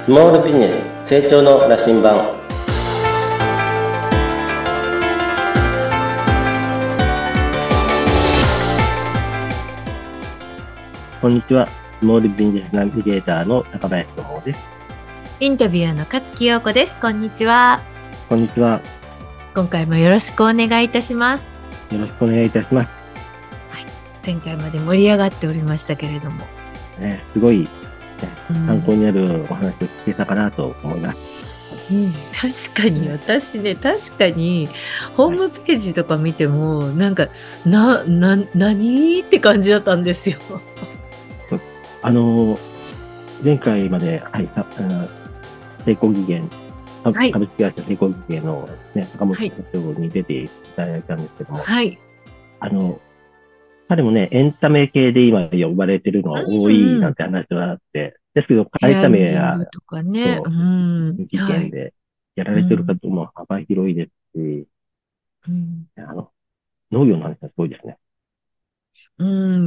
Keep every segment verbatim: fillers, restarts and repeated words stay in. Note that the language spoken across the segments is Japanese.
スモールビジネス成長の羅針盤。こんにちは。スモールビジネスナビゲーターの高林智です。 インタビュアーの勝木陽子です。こんにちは。 こんにちは。 今回もよろしくお願いいたします。 よろしくお願いいたします。 はい、前回まで盛り上がっておりましたけれども、 ね、すごい、ね、参考になるお話を聞けたかなと思います。 うん、確かに私ね、確かにホームページとか見ても、はい、なんかなな何って感じだったんですよ。 あの前回まで、はい、成功技研、はい、株式会社成功技研の、ね、坂本社長に出ていただいたんですけども、はい、あの彼もね、エンタメ系で今呼ばれてるのは多いなんて話はあって、うんうん、ですけど、会社名や、 とかね、うん、 技研でやられてる方も幅広いですし、うん、あの農業の話がすごいですね。 うん、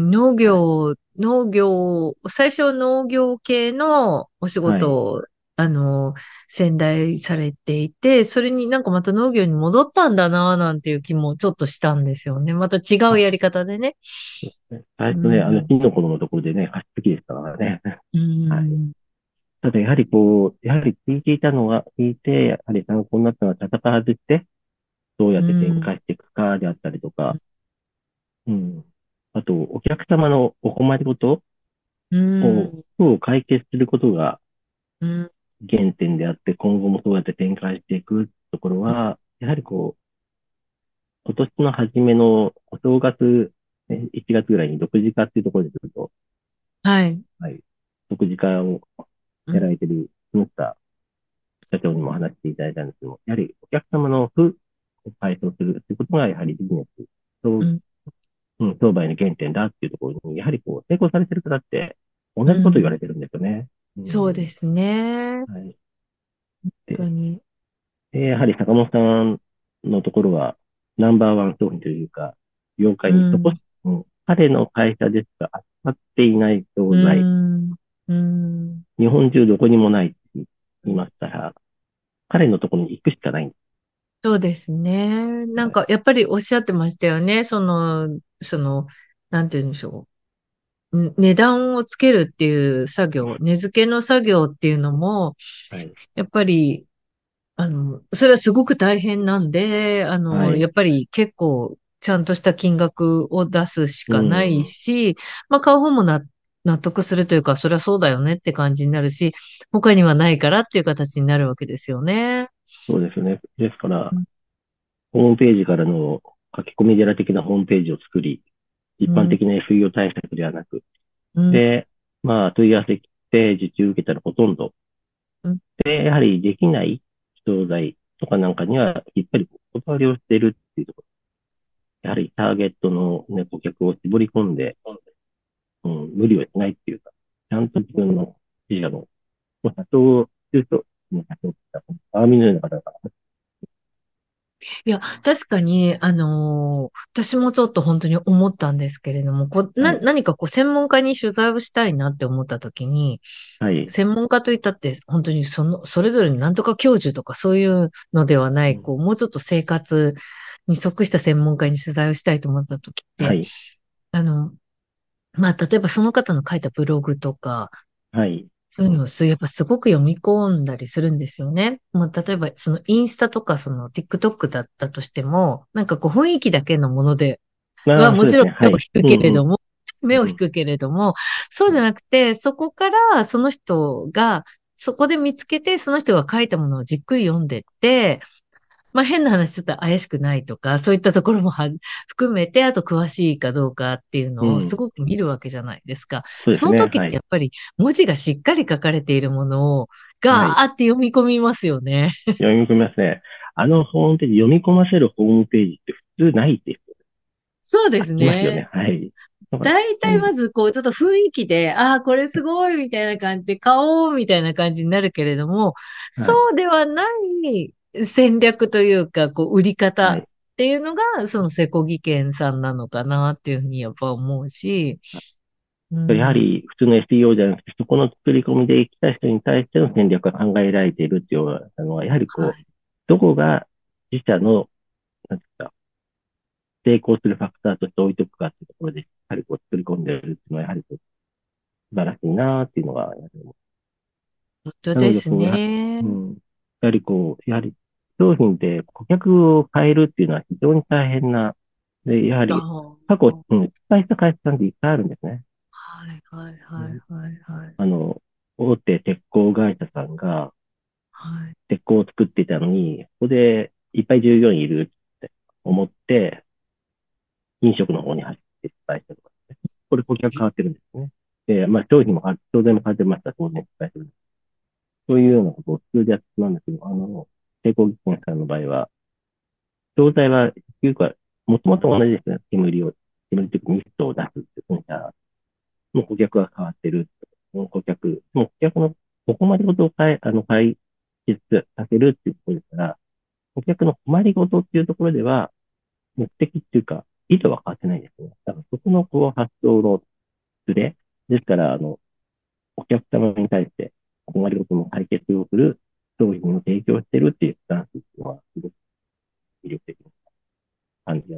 農業、はい、農業、最初農業系のお仕事を、はい、あの、先代されていて、それになんかまた農業に戻ったんだな、なんていう気もちょっとしたんですよね。また違うやり方でね。 最初ね、うん、あの、キノコのところでね、加湿器でしたからね。うん、はい。ただやはりこう、やはり聞いていたのは、聞いて、やはり参考になったのは戦わずして、どうやって展開していくかであったりとか、うん、うん、あと、お客様のお困りごとを、を解決することが原点であって、今後もそうやって展開していくところは、やはりこう、今年の初めのお正月、いちがつぐらいに独自化っていうところでずっと、 はい。 はい。独自化をやられてる、ムッタ社長にも話していただいたんですけども、やはりお客様の負を解消するということが、やはりビジネス、うんうん、商売の原点だっていうところに、やはりこう、成功されてる方って、同じこと言われてるんですよね。 うんうん、そうですね。 はい。 本当に。 で、やはり坂本さんのところは、ナンバーワン商品というか、業界にそこ、うん、彼の会社でしか扱っていない商材、うんうん、日本中どこにもないって言いましたら、彼のところに行くしかないんです。 そうですね。なんか、やっぱりおっしゃってましたよね。その、その、なんて言うんでしょう。値段をつけるっていう作業、値付けの作業っていうのも、はい、やっぱり、あの、それはすごく大変なんで、あの、はい、やっぱり結構ちゃんとした金額を出すしかないし、うん、まあ買う方もな納得するというか、それはそうだよねって感じになるし、他にはないからっていう形になるわけですよね。 そうですね。ですから、うん、ホームページからの書き込み寺的なホームページを作り、一般的な エスイーオー 対策ではなく、うん、で、まあ問い合わせて受注受けたらほとんど、うん、で、やはりできない商材とかなんかには、きっぱりお断りをしているっていうところ。やはりターゲットの、ね、顧客を絞り込んで、うん、無理をしないっていうか、ちゃんと自分の自社の、社長というと、社長ってアーミーのような方だから。 いや、確かに、あのー、私もちょっと本当に思ったんですけれども、こう、な、はい、何かこう、専門家に取材をしたいなって思ったときに、はい、専門家といったって、本当にその、それぞれになんとか教授とかそういうのではない、こう、もうちょっと生活に即した専門家に取材をしたいと思ったときって、はい、あの、まあ、例えばその方の書いたブログとか、はい。そういうのをす、やっぱすごく読み込んだりするんですよね。もう例えばそのインスタとかその TikTok だったとしても、なんかこう雰囲気だけのものではもちろん目を引くけれども、目を引くけれども、そうじゃなくて、そこからその人が、そこで見つけて、その人が書いたものをじっくり読んでって、まあ変な話ちょっと怪しくないとか、そういったところもは含めて、あと詳しいかどうかっていうのをすごく見るわけじゃないですか。うん、その時ってやっぱり文字がしっかり書かれているものをガーって読み込みますよね。 はい、読み込みますね。あのホームページ、読み込ませるホームページって普通ないですよね。 そうですね。 ますよね。はい。 大体まずこう、ちょっと雰囲気で、ああ、これすごいみたいな感じで買おうみたいな感じになるけれども、そうではない戦略というか、こう、売り方っていうのが、そのセコ技研さんなのかなっていうふうにやっぱ思うし、 やはり普通の エスイーオー じゃなくて、そこの作り込みで来た人に対しての戦略が考えられているっていうのは、やはりこう、はい、どこが自社の、なんですか、成功するファクターとして置いておくかっていうところで、しっかりこう作り込んでいるっていうのは、やはりこう素晴らしいなっていうのが、やはり本当ですね。 うん。やはりこう、やはり商品で顧客を変えるっていうのは非常に大変な、で、やはり過去、うん、失敗した会社さんっていっぱいあるんですね。 はいはいはいはいはい。 あの、大手鉄鋼会社さんが、 はい、 鉄鋼を作っていたのに、ここでいっぱい従業員いるって思って、飲食の方に走って失敗したとかですね。これ顧客変わってるんですね。で、まあ商品も変わって、当然も変わってました。当然失敗する。そういうようなことを普通でやってしまうんですけど、あの、成功技研さんの場合は、商材は、いうか、もともと同じですね。煙を、煙というかミストを出すっていう、もう顧客が変わってる。もう顧客、もう顧客の困りごとを変え、あの、解決させるっていうところですから、顧客の困りごとっていうところでは、目的っていうか、意図は変わってないですね。だからそこのこう発想のズレ。ですから、あの、お客様に対して困りごとの解決をする商品を提供してるっていうスタンスっていうのは、すごく魅力的な感じがし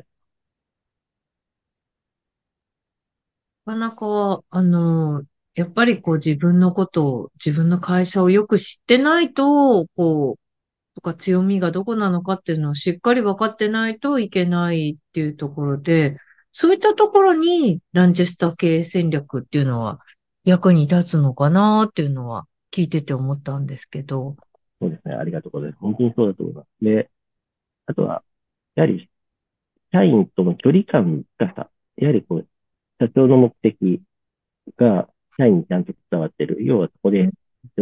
なかなか、あの、やっぱりこう自分のことを、自分の会社をよく知ってないと、こう、とか強みがどこなのかっていうのをしっかり分かってないといけないっていうところで、そういったところにランチェスター経営戦略っていうのは役に立つのかなっていうのは聞いてて思ったんですけど。 そうですね。ありがとうございます。本当にそうだと思います。で、あとは、やはり、社員との距離感がさ、やはりこう、社長の目的が社員にちゃんと伝わってる。要はそこで、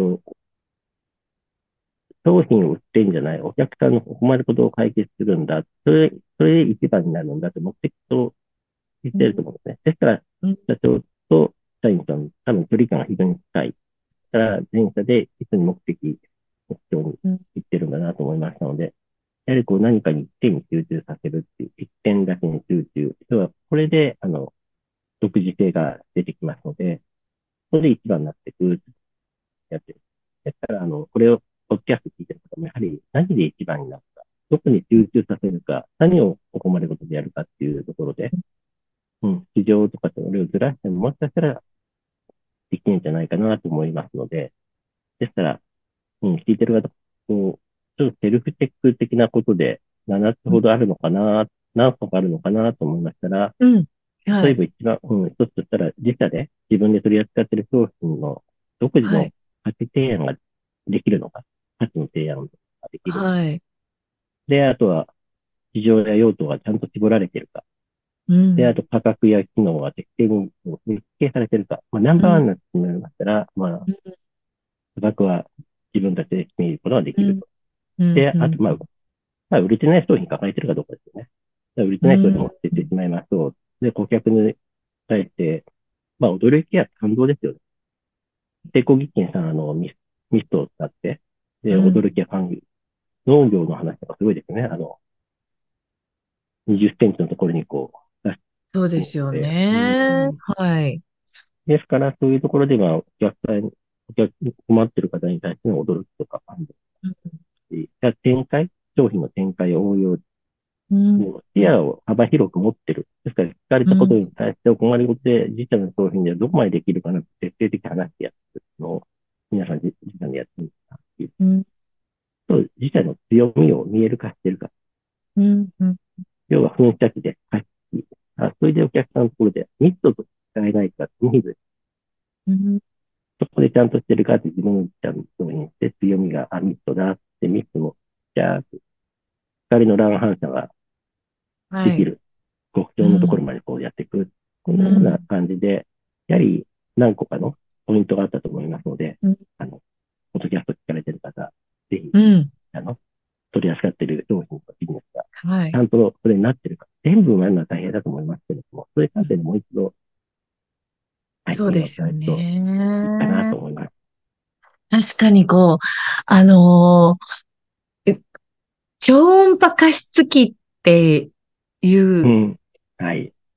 商品を売ってんじゃない、お客さんの困ることを解決するんだ。それ、それで一番になるんだって目的と言ってると思うんですね。ですから、社長と社員さん、多分距離感が非常に近い。だから、全社で一緒に目的、目標に行ってるんだなと思いましたので、やはりこう何かに一点に集中させるっていう、一点だけに集中。要は、これで、あの、独自性が出てきますので、それで一番になっていくやってる。ですから、あの、これを、ポッドキャスト聞いてる方も、やはり何で一番になるか、どこに集中させるか、何をここまでことでやるかっていうところで、うん、市場とかそれをずらしても、もしかしたらできるんじゃないかなと思いますので、ですから、うん、聞いてる方、こう、ちょっとセルフチェック的なことで、ななつほどあるのかな、何個かあるのかなと思いましたら、 うん。は例えい。 ば一番、うん、一つとしたら、自社で自分で取り扱っている商品の独自のはい。 価値提案ができるのか、価値の提案ができるのか。 はい。 で、あとは、市場や用途がちゃんと絞られているか。で、あうん。 と価格や機能は適正に設計されているか。まあ、ナンバーワンうん。 になってしまいましたら、まあ、 うん。 価格は自分たちで決めることがでうん。 きると。 うん。 で、あと、まあ、まあ、売れてない商品抱えてるかどうかですよね。売れてない商品うん。 を捨ててしまいますと、で、顧客に対して、まあ、驚きや感動ですよね。成功技研さん、あの、ミス、ミストを使って、で、 うん。 驚きや感動。農業の話とかすごいですね。あの、にじゅっセンチのところにこう、出しそうですよてて、うね。 ん。 はい。 ですから、そういうところでは、お客さん、お客、困ってる方に対しての驚きとか感動うん。 し、展開、商品の展開応用、 うん。 もう視野を幅広く持ってる。ですから、聞かれたことに対してお困りごとで、自社の商品でどこまでできるかなって徹底的に話してやってるのを、皆さん自自社でやってるんですかっていう。 うん。 と、自社の強みを見える化してるか。 うん。うん。 要は、噴射機で加湿器。あ、それでお客さんのところでミストと使えないか、ニーズ、 うん。 そこでちゃんとしてるかって自分の自社の商品にして強みが、あ、ミストだってミストも、じゃあ、光の乱反射がはい。 できる極うん。 上のところまでこうやっていく。このようなうん。 感じで、やはり何個かのポイントがあったと思いますので、 うん。 あの、ポッドキャスト聞かれてる方、ぜひ、 うん。 あの、取り扱っている商品とビジネスが、 はい。 ちゃんとそれになってるか、全部やるのは大変だと思いますけれども、そういう観点でもう一度、はい、見直そうですよさないといいかなとね。 思います。 確かにこう、あのーえ超音波加湿器っていううん。はい。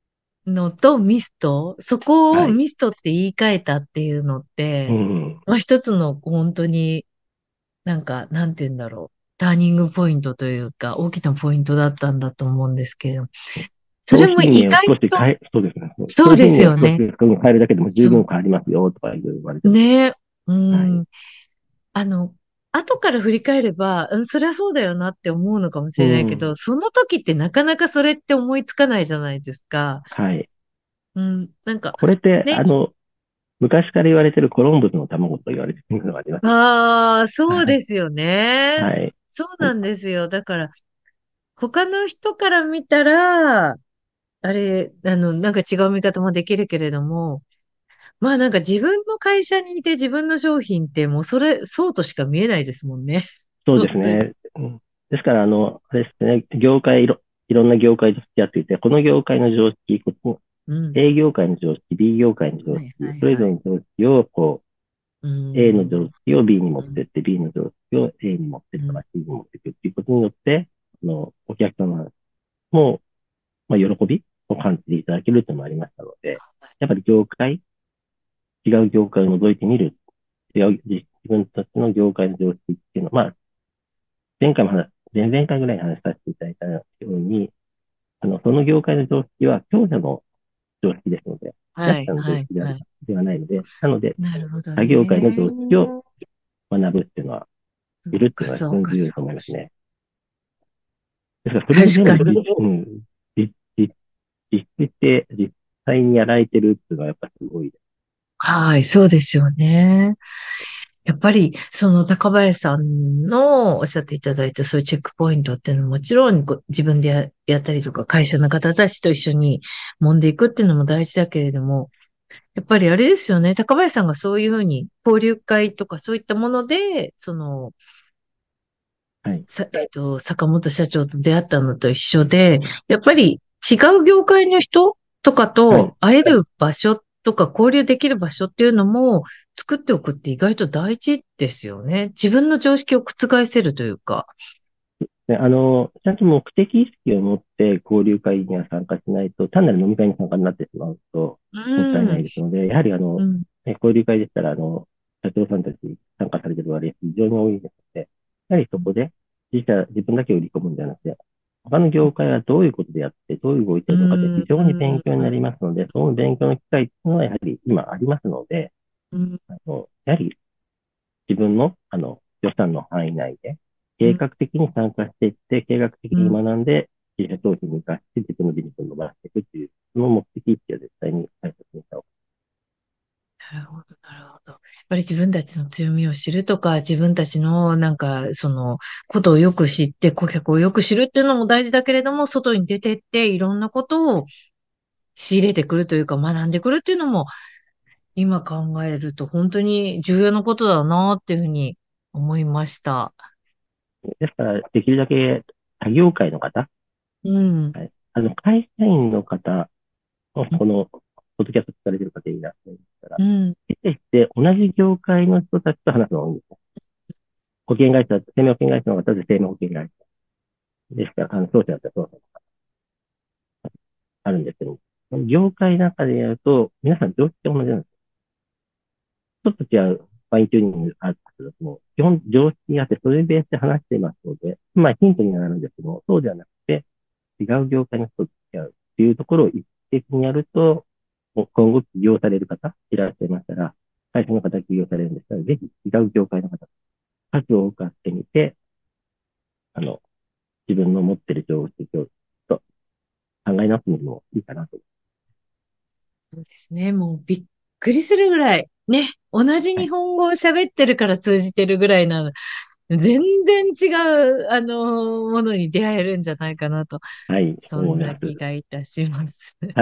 のとミスト、そこをミストって言い換えたっていうのって、はい、うん、まあ一つの本当になんか、なんて言うんだろう。ターニングポイントというか、大きなポイントだったんだと思うんですけど。それも意外と。 そうですね。 そうですよね。 少し変えるだけでも十分変わりますよ、とか言われて。 ね。うん、はい。あの、後から振り返れば、うん、そりゃそうだよなって思うのかもしれないけど、うん、その時ってなかなかそれって思いつかないじゃないですか。 はい。 うん、なんか。 これって、ね、あの、昔から言われてるコロンブスの卵と言われてるのがあります。 ああ、そうですよね。 はい。 そうなんですよ。だから、他の人から見たら、あれ、あの、なんか違う見方もできるけれども、まあなんか自分の会社にいて自分の商品ってもうそれ、そうとしか見えないですもんね。 そうですね。ですから、あの、あれですね、業界いろ、いろんな業界と付き合っていて、この業界の常識、この A 業界の常識、B 業界の常識、それぞれの常識を、こう、A の常識を B に持ってって、B の常識を A に持ってって、C に持っていくっていうことによって、あの、お客様も、まあ、喜びを感じていただけるというのもありましたので、やっぱり業界、違う業界を覗いてみる、違う自分たちの業界の常識っていうのは、まあ、前回も話、前々回ぐらいに話させていただいたように、あの、その業界の常識は強者の常識ですので、弱者の常識では,、はいはい、ではないので、なので、他業界の常識を学ぶっていうのは、いるっていうのは非常に重要だと思いますね。ですから、それぞれの、うん、実、実、実施って、実際にやられてるっていうのはやっぱすごいです。 はい、そうですよね。やっぱり、その高林さんのおっしゃっていただいたそういうチェックポイントっていうのはもちろん自分で や, やったりとか会社の方たちと一緒に揉んでいくっていうのも大事だけれども、やっぱりあれですよね。高林さんがそういうふうに交流会とかそういったもので、その、はい、えっと、坂本社長と出会ったのと一緒で、やっぱり違う業界の人とかと会える場所とか交流できる場所っていうのも作っておくって意外と大事ですよね。自分の常識を覆せるというか。 ね、あの、ちゃんと目的意識を持って交流会には参加しないと、単なる飲み会に参加になってしまうと、もったいないですので、やはりあの、うん、交流会でしたら、あの、社長さんたち参加されている割合非常に多いですので、やはりそこで自社、自分だけ売り込むんじゃなくて、他の業界はどういうことでやって、どういう動いているのかって非常に勉強になりますので、その勉強の機会っていうのはやはり今ありますので、うん、あのやはり自分のあの予算の範囲内で、計画的に参加していって、計画的に学んで、自社商品に活かして自分のビジネスを伸ばしていくっていう、その目的意識は絶対に大切にした方がいい。 なるほど、なるほど。やっぱり自分たちの強みを知るとか、自分たちのなんか、その、ことをよく知って、顧客をよく知るっていうのも大事だけれども、外に出てって、いろんなことを仕入れてくるというか、学んでくるっていうのも、今考えると本当に重要なことだなっていうふうに思いました。 ですから、できるだけ他業界の方、うん。はい、あの、会社員の方、この、ポッドキャストされてる方いらっしゃいましたら、うん。出てきて同じ業界の人たちと話すのが多いんですよ。保険会社、生命保険会社の方で生命保険会社。ですから、あの、商社だったら商社とか、あるんですけど、業界の中でやると、皆さん常識って同じなんですよ。ちょっと違うファインチューニングあるけども、基本常識があって、それベースで話していますので、まあヒントになるんですけども、そうではなくて、違う業界の人と付き合うっていうところを意識的にやると、今後起業される方いらっしゃいましたら、会社の方起業されるんでしたら、ぜひ違う業界の方、数を多く会ってみて、あの、自分の持っている常識をと考え直すのもいいかなと。 そうですね。もうびっくりするぐらい、ね、同じ日本語を喋ってるから通じてるぐらいなの。全然違う、あの、ものに出会えるんじゃないかなと。 はい。 そんな気がいたします。 はい。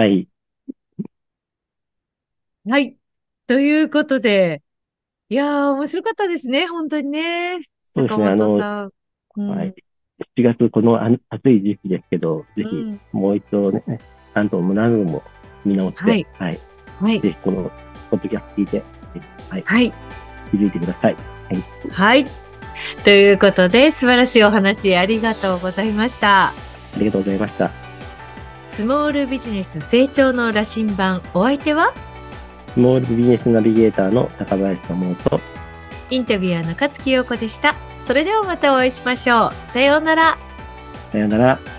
はい。ということで、いやー、面白かったですね、本当にね。 そうですね、あの、はい。しちがつ、この暑い時期ですけど、ぜひ、もう一度ね、関東も何度も見直して、はい。はい。はい、ぜひ、この、ポッドキャスト聞いて、はい。はい。気づいてください。はい。 はい。ということで、素晴らしいお話ありがとうございました。 ありがとうございました。 スモールビジネス成長の羅針盤、お相手はスモールビジネスナビゲーターの高林智とインタビュアー中月陽子でした。それではまたお会いしましょう。さようなら。 さようなら。